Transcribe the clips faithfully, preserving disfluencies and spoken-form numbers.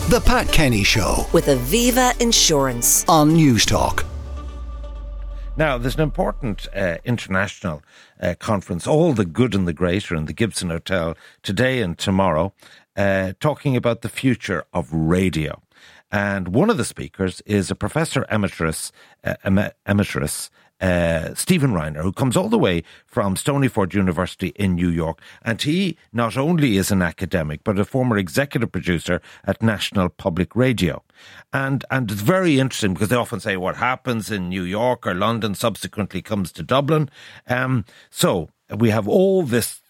The Pat Kenny Show with Aviva Insurance on News Talk. Now, there's an important uh, international uh, conference, All the Good and the Great, in the Gibson Hotel today and tomorrow, uh, talking about the future of radio. And one of the speakers is a Professor Emeritus, uh, em- Emeritus uh, Stephen Reiner, who comes all the way from Stony Ford University in New York. And he not only is an academic, but a former executive producer at National Public Radio. And and it's very interesting because they often say what happens in New York or London subsequently comes to Dublin. Um, so we have all this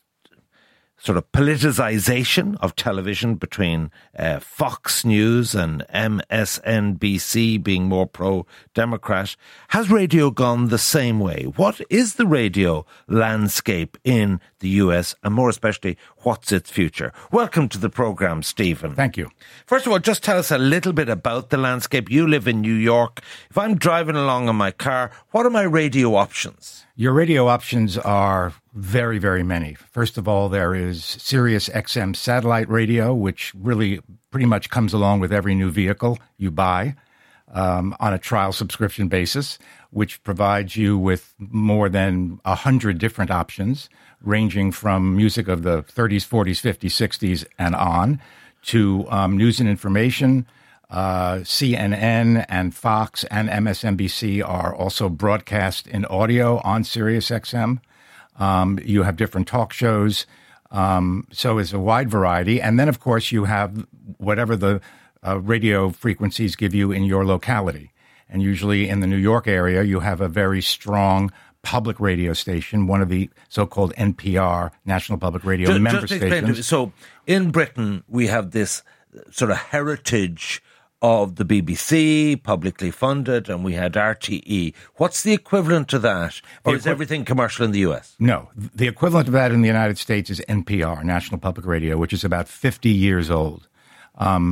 sort of politicization of television between uh, Fox News and M S N B C being more pro-Democrat. Has radio gone the same way? What is the radio landscape in the U S, and more especially, what's its future? Welcome to the programme, Stephen. Thank you. First of all, just tell us a little bit about the landscape. You live in New York. If I'm driving along in my car, what are my radio options? Your radio options are very, very many. First of all, there is Sirius X M satellite radio, which really pretty much comes along with every new vehicle you buy um, on a trial subscription basis, which provides you with more than one hundred different options, ranging from music of the thirties, forties, fifties, sixties, and on, to um, news and information. Uh, C N N and Fox and M S N B C are also broadcast in audio on Sirius X M. Um, you have different talk shows. Um, so it's a wide variety. And then, of course, you have whatever the uh, radio frequencies give you in your locality. And usually in the New York area, you have a very strong public radio station, one of the so-called N P R, National Public Radio just, member just explain stations. To me. So in Britain, we have this sort of heritage of the B B C, publicly funded, and we had R T E. What's the equivalent to that? Or is everything commercial in the U S? No. The equivalent of that in the United States is N P R, National Public Radio, which is about fifty years old. Um,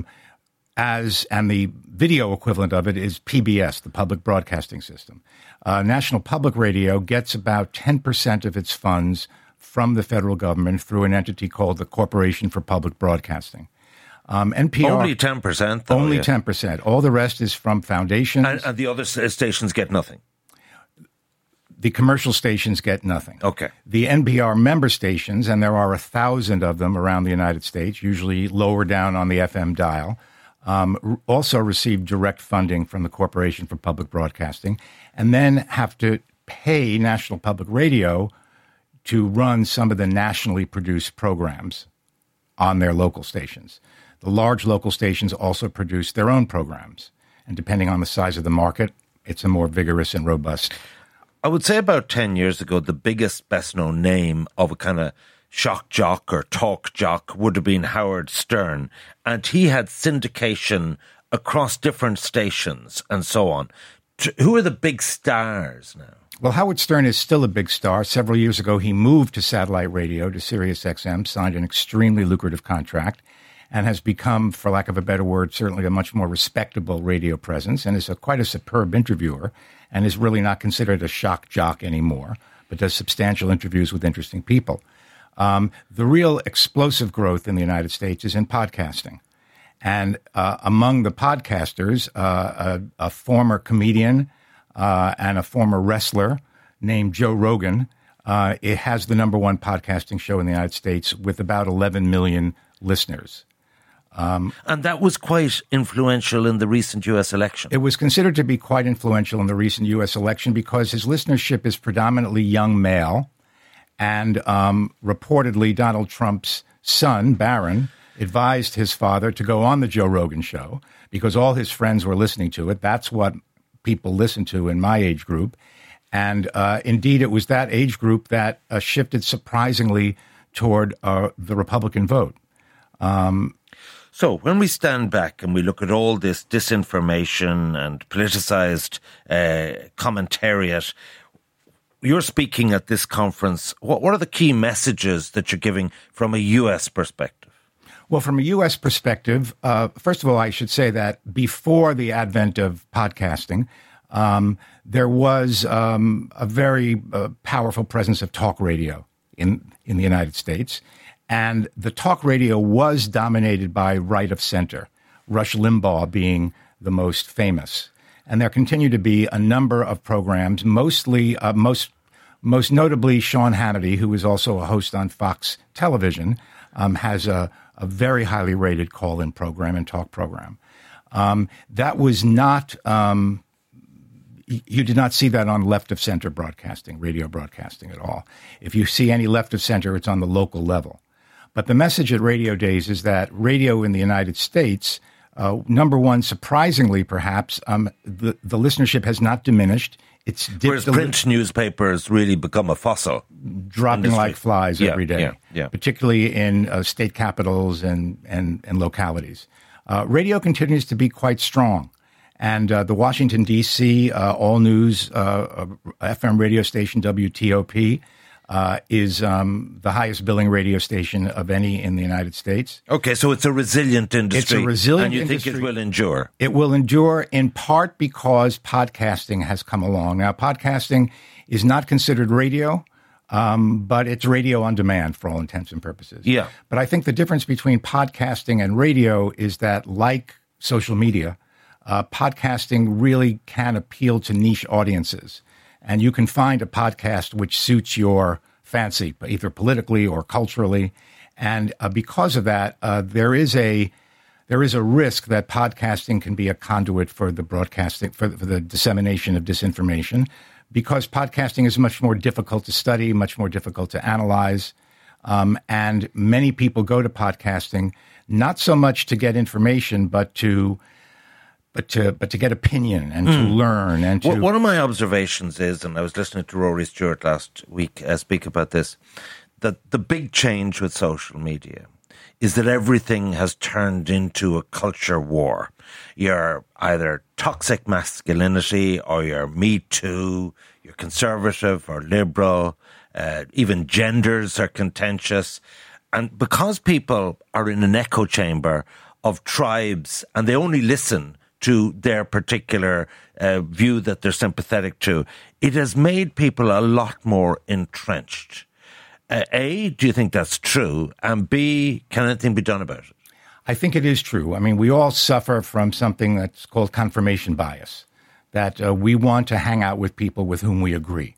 as and the video equivalent of it is P B S, the Public Broadcasting System. Uh, National Public Radio gets about ten percent of its funds from the federal government through an entity called the Corporation for Public Broadcasting. Um, N P R, only ten percent, though. Only yeah. ten percent. All the rest is from foundations. And, and the other stations get nothing? The commercial stations get nothing. Okay. The N P R member stations, and there are a thousand of them around the United States, usually lower down on the F M dial, um, also receive direct funding from the Corporation for Public Broadcasting, and then have to pay National Public Radio to run some of the nationally produced programs on their local stations. The large local stations also produce their own programs. And depending on the size of the market, it's a more vigorous and robust. I would say about ten years ago, the biggest, best-known name of a kind of shock jock or talk jock would have been Howard Stern. And he had syndication across different stations and so on. Who are the big stars now? Well, Howard Stern is still a big star. Several years ago, he moved to satellite radio, to Sirius X M, signed an extremely lucrative contract, and has become, for lack of a better word, certainly a much more respectable radio presence, and is a, quite a superb interviewer, and is really not considered a shock jock anymore, but does substantial interviews with interesting people. Um, the real explosive growth in the United States is in podcasting. And uh, among the podcasters, uh, a, a former comedian uh, and a former wrestler named Joe Rogan, uh, it has the number one podcasting show in the United States with about eleven million listeners. Um, and that was quite influential in the recent U S election. It was considered to be quite influential in the recent U S election because his listenership is predominantly young male. And um, reportedly, Donald Trump's son, Barron, advised his father to go on the Joe Rogan show because all his friends were listening to it. That's what people listen to in my age group. And uh, indeed, it was that age group that uh, shifted surprisingly toward uh, the Republican vote. Um So when we stand back and we look at all this disinformation and politicized uh, commentariat, you're speaking at this conference. What, what are the key messages that you're giving from a U S perspective? Well, from a U S perspective, uh, first of all, I should say that before the advent of podcasting, um, there was um, a very uh, powerful presence of talk radio in, in the United States. And the talk radio was dominated by right of center. Rush Limbaugh being the most famous. And there continue to be a number of programs, mostly, uh, most most notably Sean Hannity, who is also a host on Fox Television, um, has a, a very highly rated call-in program and talk program. Um, that was not, um, you did not see that on left-of-center broadcasting, radio broadcasting at all. If you see any left-of-center, it's on the local level. But the message at Radio Days is that radio in the United States, uh, number one, surprisingly perhaps, um, the, the listenership has not diminished. It's dipped Whereas print li- newspapers really become a fossil. Dropping industry. Like flies yeah, every day, yeah, yeah. particularly in uh, state capitals and, and, and localities. Uh, radio continues to be quite strong. And uh, the Washington, D C uh, all-news uh, uh, F M radio station, W T O P, uh, is um, the highest billing radio station of any in the United States. Okay, so it's a resilient industry. It's a resilient and you industry. think it will endure? It will endure in part because podcasting has come along. Now, podcasting is not considered radio, um, but it's radio on demand for all intents and purposes. Yeah. But I think the difference between podcasting and radio is that, like social media, uh, podcasting really can appeal to niche audiences. And you can find a podcast which suits your fancy, either politically or culturally. And uh, because of that, uh, there is a there is a risk that podcasting can be a conduit for the broadcasting, for, for the dissemination of disinformation, because podcasting is much more difficult to study, much more difficult to analyze. Um, and many people go to podcasting not so much to get information, but to But to but to get opinion and to mm. learn and to... Well, one of my observations is, and I was listening to Rory Stewart last week uh, speak about this, that the big change with social media is that everything has turned into a culture war. You're either toxic masculinity or you're Me Too, you're conservative or liberal, uh, even genders are contentious. And because people are in an echo chamber of tribes and they only listen to their particular uh, view that they're sympathetic to, it has made people a lot more entrenched. Uh, A, do you think that's true? And B, can anything be done about it? I think it is true. I mean, we all suffer from something that's called confirmation bias, that uh, we want to hang out with people with whom we agree.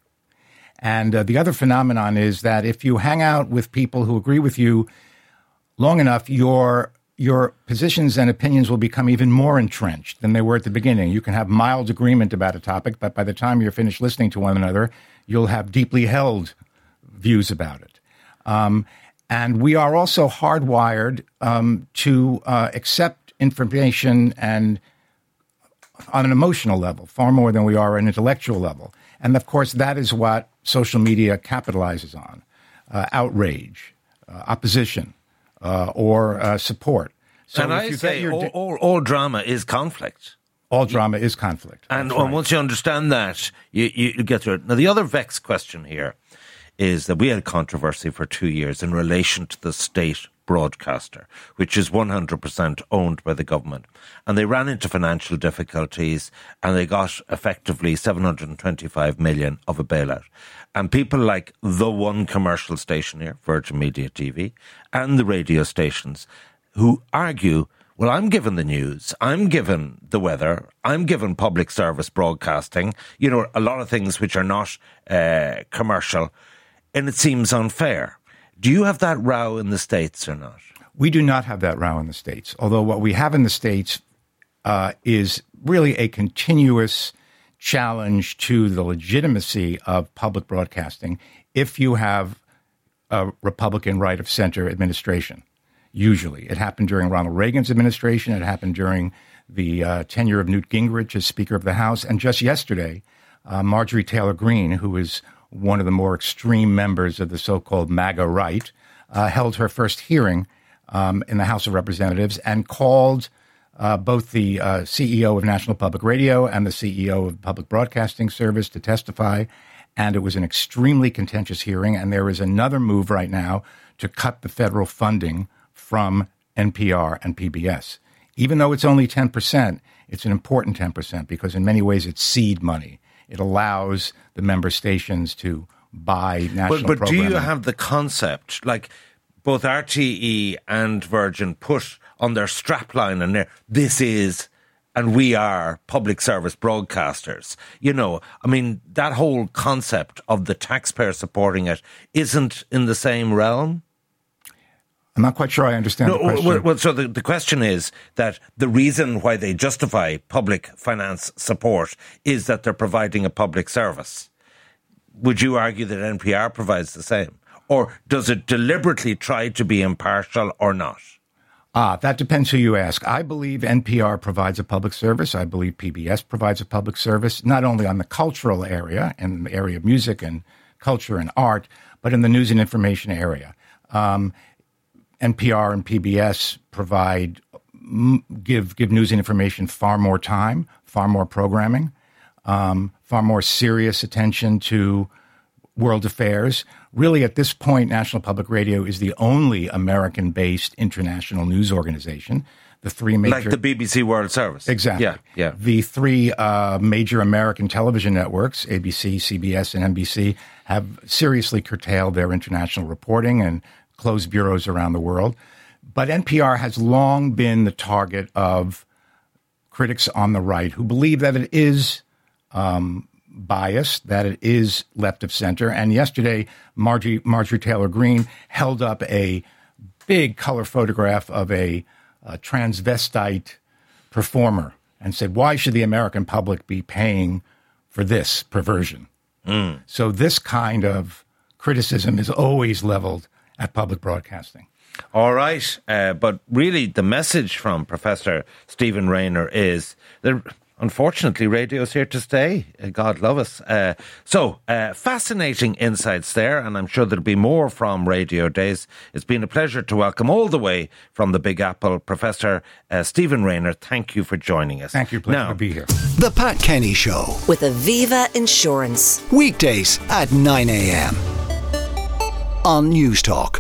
And uh, the other phenomenon is that if you hang out with people who agree with you long enough, you're your positions and opinions will become even more entrenched than they were at the beginning. You can have mild agreement about a topic, but by the time you're finished listening to one another, you'll have deeply held views about it. Um, and we are also hardwired um, to uh, accept information and on an emotional level, far more than we are at an intellectual level. And of course, that is what social media capitalizes on: uh, outrage, uh, opposition, Uh, or uh, support. So and I say all, di- all, all drama is conflict. All drama is conflict. And right. once you understand that, you, you, you get through it. Now, the other vexed question here is that we had controversy for two years in relation to the state broadcaster, which is one hundred percent owned by the government. And they ran into financial difficulties and they got effectively seven hundred twenty-five million of a bailout. And people like the one commercial station here, Virgin Media T V, and the radio stations who argue, well, I'm given the news, I'm given the weather, I'm given public service broadcasting, you know, a lot of things which are not uh, commercial, and it seems unfair. Do you have that row in the States or not? We do not have that row in the States, although what we have in the States uh, is really a continuous challenge to the legitimacy of public broadcasting if you have a Republican right-of-center administration, usually. It happened during Ronald Reagan's administration. It happened during the uh, tenure of Newt Gingrich as Speaker of the House. And just yesterday, uh, Marjorie Taylor Greene, who is one of the more extreme members of the so-called MAGA right, uh, held her first hearing um, in the House of Representatives and called uh, both the uh, C E O of National Public Radio and the C E O of Public Broadcasting Service to testify. And it was an extremely contentious hearing. And there is another move right now to cut the federal funding from N P R and P B S. Even though it's only ten percent, it's an important ten percent because in many ways it's seed money. It allows the member stations to buy national But, but do programming. you have the concept, like both R T E and Virgin put on their strapline and their, this is, and we are public service broadcasters. You know, I mean, that whole concept of the taxpayer supporting it isn't in the same realm. I'm not quite sure I understand no, the question. Well, well so the, the question is that the reason why they justify public finance support is that they're providing a public service. Would you argue that N P R provides the same? Or does it deliberately try to be impartial or not? Ah, that depends who you ask. I believe N P R provides a public service. I believe P B S provides a public service, not only on the cultural area and the area of music and culture and art, but in the news and information area. Um, N P R and P B S provide, give give news and information far more time, far more programming, um, far more serious attention to world affairs. Really, at this point, National Public Radio is the only American-based international news organization. The three major, like the B B C World Service, exactly. Yeah, yeah. The three uh, major American television networks, A B C, C B S, and N B C, have seriously curtailed their international reporting and closed bureaus around the world. But N P R has long been the target of critics on the right who believe that it is um, biased, that it is left of center. And yesterday, Margie, Marjorie Taylor Greene held up a big color photograph of a, a transvestite performer and said, why should the American public be paying for this perversion? Mm. So this kind of criticism is always leveled at public broadcasting. All right. Uh, but really, the message from Professor Stephen Rayner is that, unfortunately, radio's here to stay. Uh, God love us. Uh, so, uh, fascinating insights there, and I'm sure there'll be more from Radio Days. It's been a pleasure to welcome all the way from the Big Apple, Professor uh, Stephen Rayner. Thank you for joining us. Thank you. Pleasure now, to be here. The Pat Kenny Show. With Aviva Insurance. Weekdays at nine a.m. on News Talk.